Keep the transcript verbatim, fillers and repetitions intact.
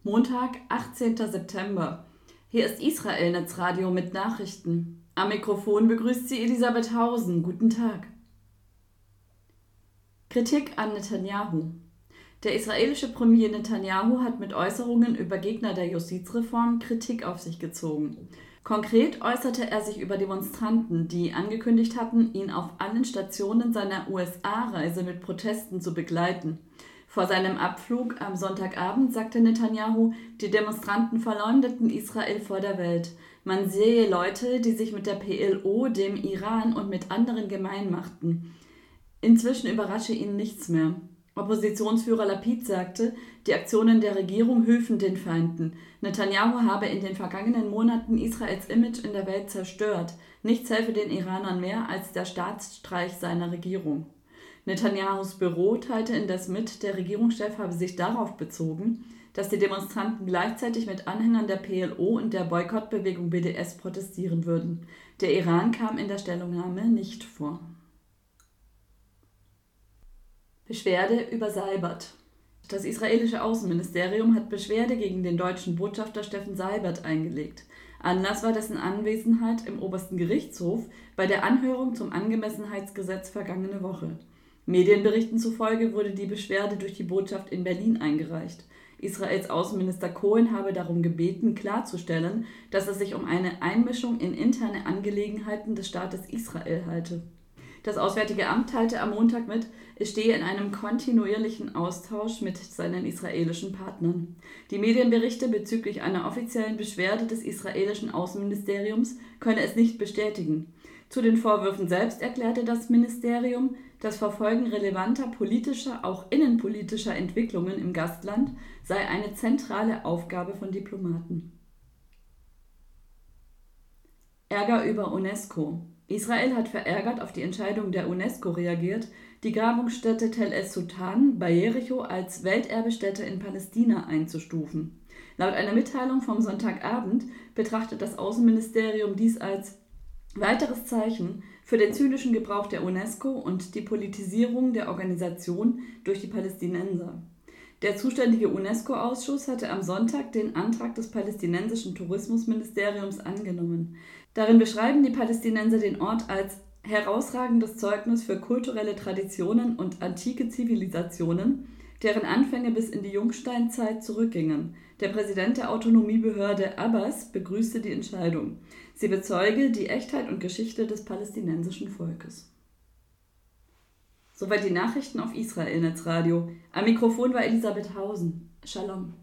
Montag, achtzehnter September. Hier ist Israel Netzradio mit Nachrichten. Am Mikrofon begrüßt sie Elisabeth Hausen. Guten Tag. Kritik an Netanyahu. Der israelische Premier Netanyahu hat mit Äußerungen über Gegner der Justizreform Kritik auf sich gezogen. Konkret äußerte er sich über Demonstranten, die angekündigt hatten, ihn auf allen Stationen seiner U S A-Reise mit Protesten zu begleiten. Vor seinem Abflug am Sonntagabend sagte Netanyahu, die Demonstranten verleumdeten Israel vor der Welt. Man sehe Leute, die sich mit der P L O, dem Iran und mit anderen gemein machten. Inzwischen überrasche ihn nichts mehr. Oppositionsführer Lapid sagte, die Aktionen der Regierung hülfen den Feinden. Netanyahu habe in den vergangenen Monaten Israels Image in der Welt zerstört. Nichts helfe den Iranern mehr als der Staatsstreich seiner Regierung. Netanyahus Büro teilte indes mit, der Regierungschef habe sich darauf bezogen, dass die Demonstranten gleichzeitig mit Anhängern der P L O und der Boykottbewegung B D S protestieren würden. Der Iran kam in der Stellungnahme nicht vor. Beschwerde über Seibert. Das israelische Außenministerium hat Beschwerde gegen den deutschen Botschafter Steffen Seibert eingelegt. Anlass war dessen Anwesenheit im obersten Gerichtshof bei der Anhörung zum Angemessenheitsgesetz vergangene Woche. Medienberichten zufolge wurde die Beschwerde durch die Botschaft in Berlin eingereicht. Israels Außenminister Cohen habe darum gebeten, klarzustellen, dass es sich um eine Einmischung in interne Angelegenheiten des Staates Israel halte. Das Auswärtige Amt teilte am Montag mit, es stehe in einem kontinuierlichen Austausch mit seinen israelischen Partnern. Die Medienberichte bezüglich einer offiziellen Beschwerde des israelischen Außenministeriums könne es nicht bestätigen. Zu den Vorwürfen selbst erklärte das Ministerium, das Verfolgen relevanter politischer, auch innenpolitischer Entwicklungen im Gastland sei eine zentrale Aufgabe von Diplomaten. Ärger über UNESCO. Israel hat verärgert auf die Entscheidung der UNESCO reagiert, die Grabungsstätte Tel es-Sultan bei Jericho als Welterbestätte in Palästina einzustufen. Laut einer Mitteilung vom Sonntagabend betrachtet das Außenministerium dies als weiteres Zeichen für den zynischen Gebrauch der UNESCO und die Politisierung der Organisation durch die Palästinenser. Der zuständige UNESCO-Ausschuss hatte am Sonntag den Antrag des palästinensischen Tourismusministeriums angenommen. Darin beschreiben die Palästinenser den Ort als herausragendes Zeugnis für kulturelle Traditionen und antike Zivilisationen, deren Anfänge bis in die Jungsteinzeit zurückgingen. Der Präsident der Autonomiebehörde Abbas begrüßte die Entscheidung. Sie bezeuge die Echtheit und Geschichte des palästinensischen Volkes. Soweit die Nachrichten auf Israel Netzradio. Am Mikrofon war Elisabeth Hausen. Shalom.